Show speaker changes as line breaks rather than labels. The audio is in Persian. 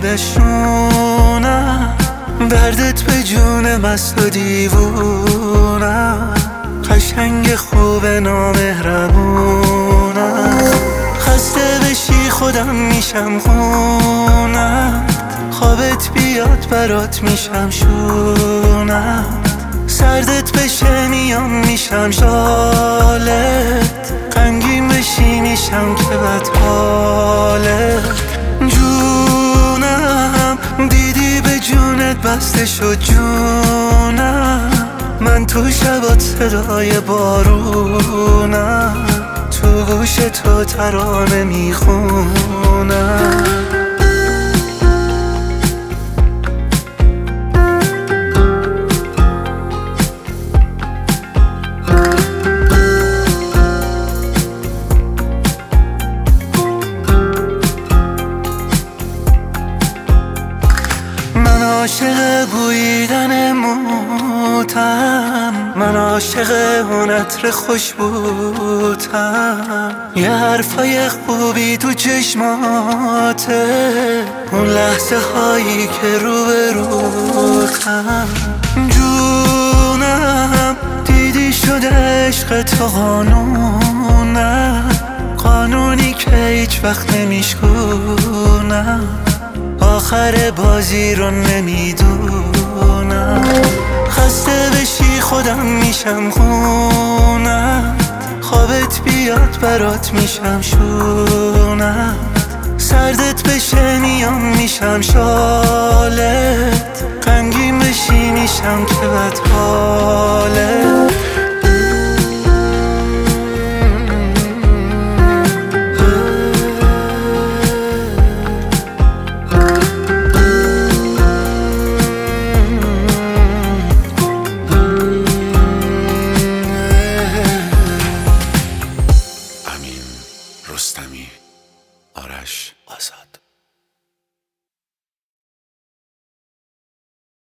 دلشونم، دردت به جون مست و دیوونم، قشنگ خوب نامهربونم. خسته بشی خودم میشم خونم، خوابت بیاد برات میشم شونم، سردت بشه میام میشم شالت، غمگین بشی میشم که بدحالت. جونم دیدی به جونت بسته شد جونم، من تو شبات صدای بارونم، تو گوش تو ترانه میخونم. من عاشق بویدن موتم، من عاشق اون عطر خوشبوتم، یه حرفای خوبی تو چشماته، اون لحظه هایی که روبروتم. جونم دیدی شده عشق تو قانونم، قانونی که هیچ وقت نمیشکونم، آخر بازی رو نمیدونم. خسته بشی خودم میشم خونم، خوابت بیاد برات میشم شونم، سردت بشه میام میشم شالت، غمگین بشی میشم که بدحالت.
رستمی، آرش آزاد.